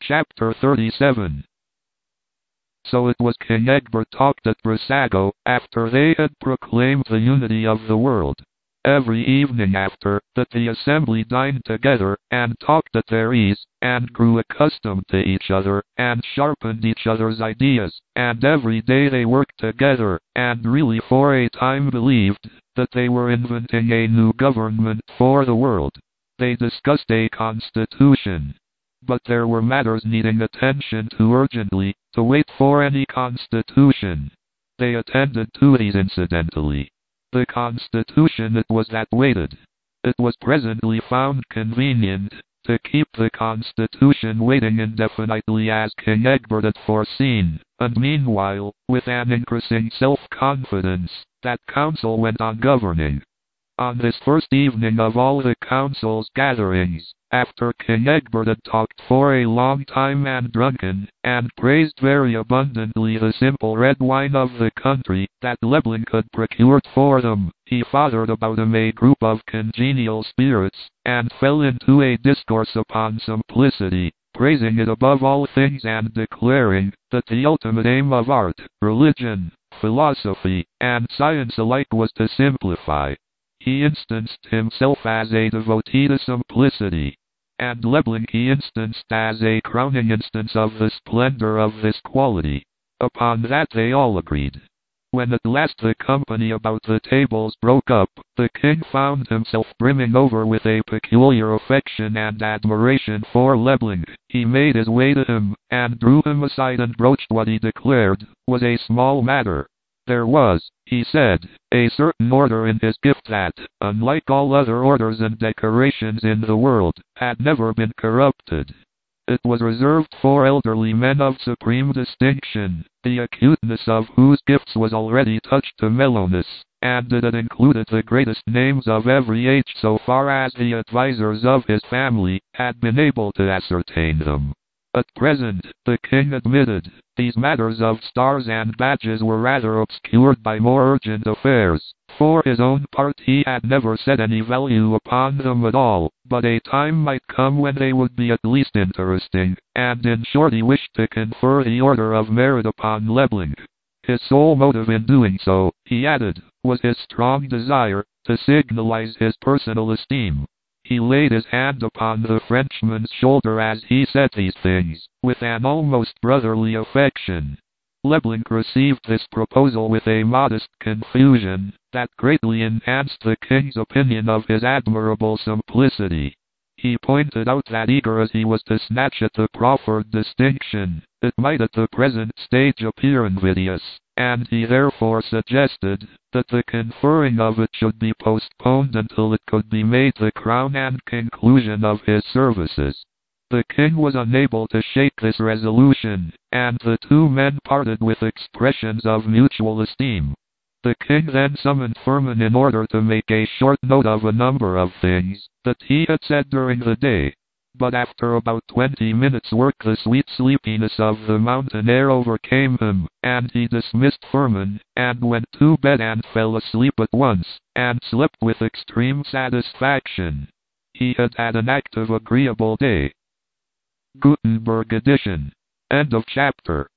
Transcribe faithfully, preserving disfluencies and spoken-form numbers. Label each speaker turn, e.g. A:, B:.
A: Chapter thirty-seven. So it was King Egbert talked at Brissago, after they had proclaimed the unity of the world. Every evening after that the assembly dined together, and talked at their ease, and grew accustomed to each other, and sharpened each other's ideas, and every day they worked together, and really for a time believed that they were inventing a new government for the world. They discussed a constitution. But there were matters needing attention too urgently to wait for any constitution. They attended to these incidentally. The constitution it was that waited. It was presently found convenient to keep the constitution waiting indefinitely as King Egbert had foreseen, and meanwhile, with an increasing self-confidence, that council went on governing. On this first evening of all the council's gatherings, after King Egbert had talked for a long time and drunken, and praised very abundantly the simple red wine of the country that Leblanc had procured for them, he fathered about him a group of congenial spirits, and fell into a discourse upon simplicity, praising it above all things and declaring that the ultimate aim of art, religion, philosophy, and science alike was to simplify. He instanced himself as a devotee to simplicity, and Leblanc he instanced as a crowning instance of the splendor of this quality. Upon that they all agreed. When at last the company about the tables broke up, the king found himself brimming over with a peculiar affection and admiration for Leblanc. He made his way to him, and drew him aside and broached what he declared was a small matter. There was, he said, a certain order in his gift that, unlike all other orders and decorations in the world, had never been corrupted. It was reserved for elderly men of supreme distinction, the acuteness of whose gifts was already touched to mellowness, and it had included the greatest names of every age so far as the advisers of his family had been able to ascertain them. At present, the king admitted, these matters of stars and badges were rather obscured by more urgent affairs. For his own part he had never set any value upon them at all, but a time might come when they would be at least interesting, and in short he wished to confer the Order of Merit upon Leblanc. His sole motive in doing so, he added, was his strong desire to signalize his personal esteem. He laid his hand upon the Frenchman's shoulder as he said these things, with an almost brotherly affection. Leblanc received this proposal with a modest confusion that greatly enhanced the king's opinion of his admirable simplicity. He pointed out that eager as he was to snatch at the proffered distinction, it might at the present stage appear invidious, and he therefore suggested that the conferring of it should be postponed until it could be made the crown and conclusion of his services. The king was unable to shake this resolution, and the two men parted with expressions of mutual esteem. The king then summoned Firmin in order to make a short note of a number of things that he had said during the day. But after about twenty minutes' work the sweet sleepiness of the mountain air overcame him, and he dismissed Firmin, and went to bed and fell asleep at once, and slept with extreme satisfaction. He had had an active agreeable day. Gutenberg edition. End of chapter.